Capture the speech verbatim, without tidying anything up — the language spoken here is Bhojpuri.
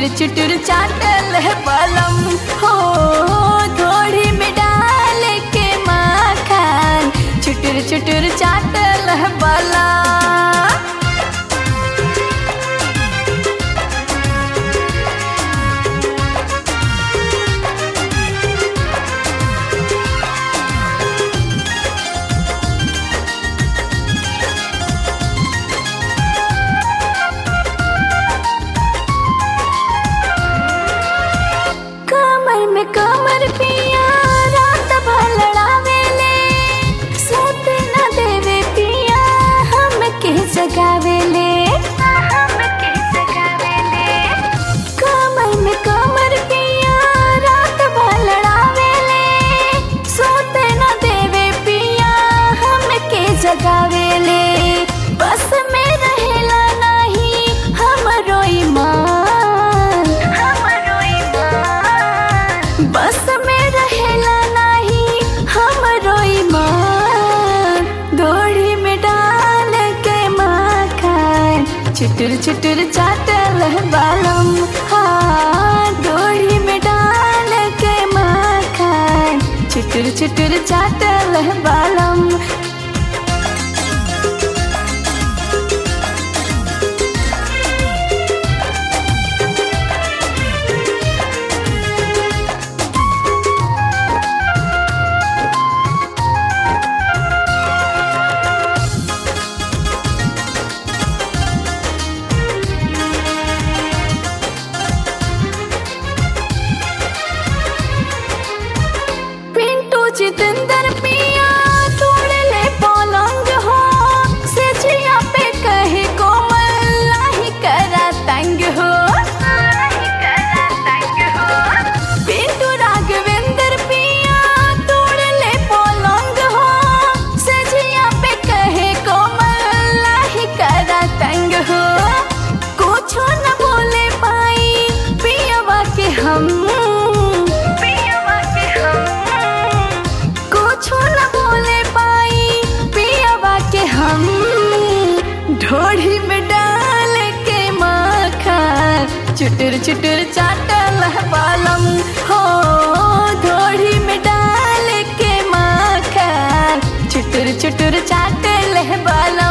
चुटुर चाटल है बलम हो थोड़ी में डाल के माखन चुटुर चुटुर चाटल है बलम। कमर पिया रात भर लड़ावेले सूत न देवे पिया हम के जगावेले हम के जगावेले। कमर में कमर पिया रात भर लड़ावेले सूत न देवे पिया हम के जगावेले। बस में रहेला नहीं हमरो ईमान बस में रहेला नहीं हमरो ईमान दोड़ी में डाल के माखन चुटुर चुटुर चाटल है बालम। हाँ दोड़ी में डाल के माखन चुटुर चुटुर चाटल है बालम। जितेंद्र पिया तोड़ ले पलंग हो से जिया पे कहे कोमल नहीं करा तंग हो नहीं करा तंग हो। पिंटू राघवेंद्र पिया तोड़ ले पलंग हो से जिया पे कहे कोमल नहीं करा तंग हो। कुछ न बोले पाई पियावा के हम ढोड़ी में डाल के माखन चुटुर चुटुर चाटल है बालम हो ढोड़ी में डाल के माखन चुटुर चुटुर चाटल है बालम।